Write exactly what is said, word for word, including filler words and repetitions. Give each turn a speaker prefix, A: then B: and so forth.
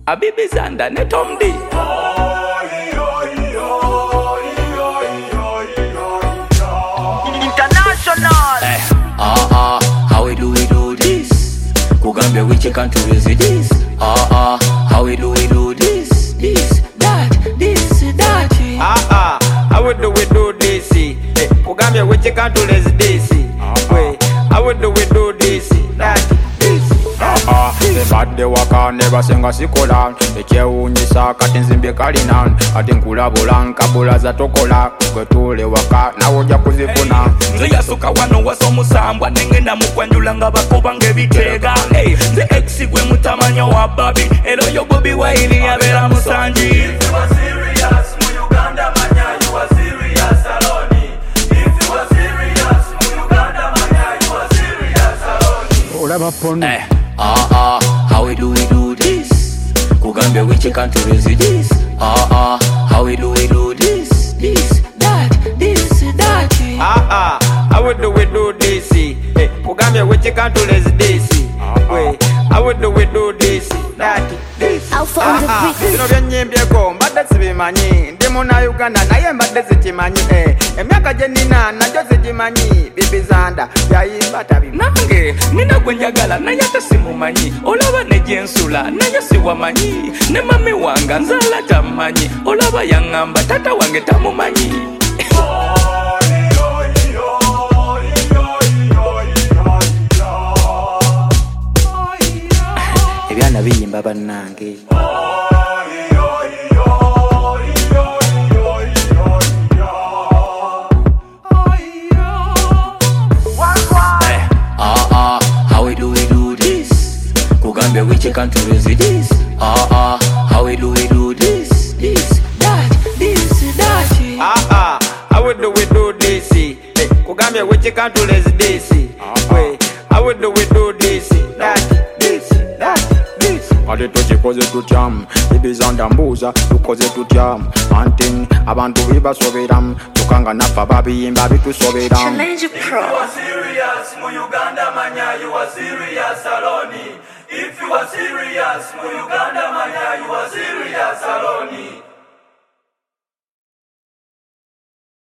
A: Abibi Zanda ne Tom D.
B: International.
A: Eh, ah ah, how we do we do this? Kugambia which country is this? Ah ah, how we do we do this? This, that, this, that.
C: Ah ah, how we do we do this? Eh, Kugambia which country is this? Wait, how we do we do this? That, this.
D: Ah ah, the bad de waka never singa sikola. Ekyewunyisa kati nzimbe kalina. Ati nkulabula nkabula za tokola. Gwetule waka na ojja kuzifuna.
A: Nze yasuka wano waso musambwa nengenda mukwanjula nga bakoba ng'ebiteega. Hey, nze ex gwe mutamanya wa Bobby. Ero yo Bobby Wine yabeera musanji. If you are serious mu Uganda manya you are serious alone. If you are serious mu Uganda manya you are serious alone.
D: Olaba pono.
A: Eh, ah ah, how we do we do this? Kugambia which country is this? Ah ah, how we do we do this? This, that, this, that.
C: Ah ah, how we do we do this? Eh, Kugambia which country is this? Wait, how we do we do this? That, this.
B: Alpha on the
C: Ah ah,
B: beat.
C: bino byennyimbyeko mbadde sibimanyi. Ndi muna Uganda naye mbadde sikimanyi. Eh, emyaka gye nnina nagyo sigimanyi. Bibi Zanda yayimba tabimanyi.
A: Nange nina gwe njagala naye ate simumanyi. Olaba ne gye nsula naye siwamanyi. Ne mami wange nzaala tamumanyi. Olaba yaŋŋamba tata wange tamumanyi. Ebyana biyimba bannange. Eh, ah ah, how we do we do this? Kugambia which country is this? Ah ah, how we do we do this? This, that, this, that.
C: Ah ah, how we do we do this? Eh, Kugambia which country is this? Wait, how we do we do this? That, this, that, this.
D: Ate tukikoze tutya, Bibi Zanda mbuuza tukoze tutya. Anti abantu bibasobera, tukanga naffe ababiyimba bitusobera.
B: Challenge Pro.
A: You are serious, mu Uganda manya you are serious alone. If you are serious, mu Uganda manya you are serious alone.